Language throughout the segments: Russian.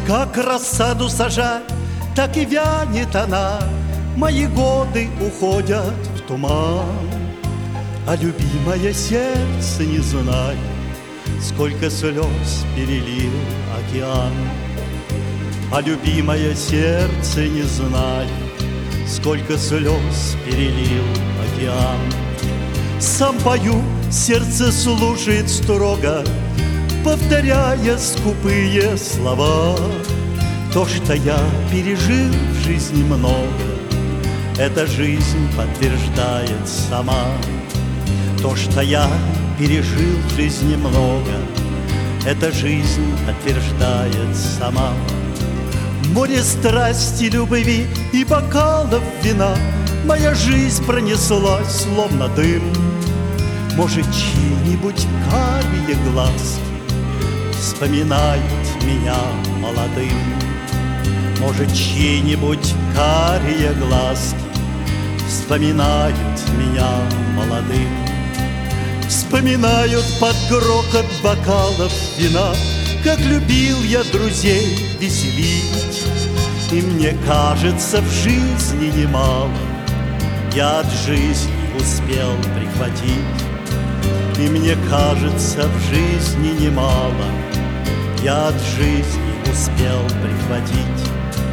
Как рассаду сажать, так и вянет она. Мои годы уходят в туман, а любимое сердце не знает, сколько слез перелил океан. А любимое сердце не знает, сколько слез перелил океан. Сам пою, сердце слушает строго, повторяя скупые слова. То, что я пережил в жизни много, эта жизнь подтверждает сама. То, что я пережил в жизни много, эта жизнь подтверждает сама. Море страсти, любви и бокалов вина, моя жизнь пронеслась, словно дым. Может, чьи-нибудь карие глазки вспоминают меня молодым. Может, чьи-нибудь карие глазки вспоминают меня молодым. Вспоминают под грохот бокалов вина, как любил я друзей веселить. И мне кажется, в жизни немало я от жизни успел прихватить. И мне кажется, в жизни немало я от жизни успел прихватить.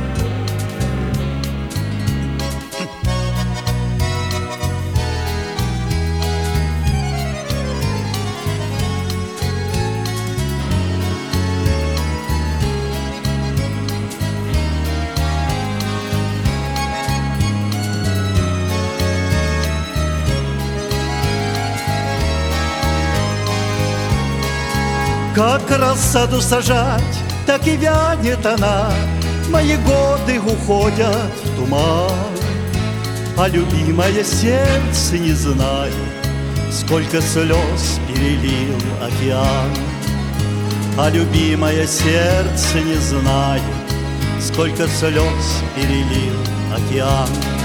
Как рассаду сажать, так и вянет она. Мои годы уходят в туман, а любимое сердце не знает, сколько слез перелил океан. А любимое сердце не знает, сколько слез перелил океан.